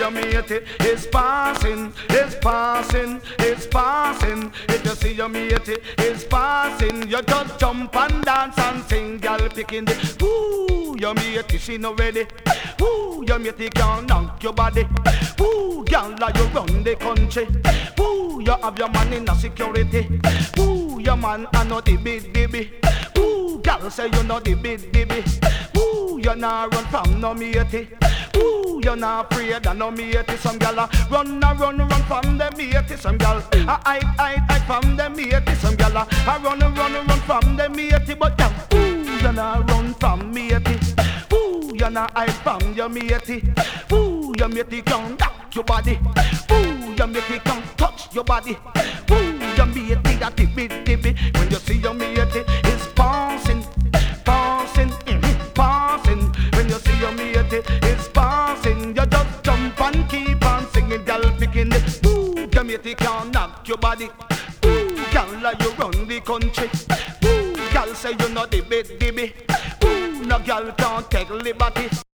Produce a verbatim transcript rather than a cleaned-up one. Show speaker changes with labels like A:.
A: your mate is passing, is passing, is passing. If you see your mate is passing, you just jump and dance and sing, girl picking the. Ooh, your mate she no ready. Ooh, your mate can knock your body. Ooh, girl like you run the country. Ooh, you have your man in a security. Ooh, your man a no the big dibby. Ooh, girl say you know the big dibby. Ooh, you not run from no matey. Ooh, you not afraid of no matey. Some gal a run a run run from the matey. Some gal a hide hide hide from the matey. Some gal a run a run run from the matey. But gal, ooh, you not run from matey. Ooh, you not hide from your matey. Ooh, your matey can knock your body. Ooh, your matey can touch your body. Ooh, your matey got the big dibby. When you see your matey is passing, passing, mm, passing. When you see your matey is passing, you just jump and keep on singing, girl picking it. Ooh, your matey can knock your body. Ooh, girl like you run the country. Ooh, girl say you know the big dibby. Ooh, no girl can't take liberty.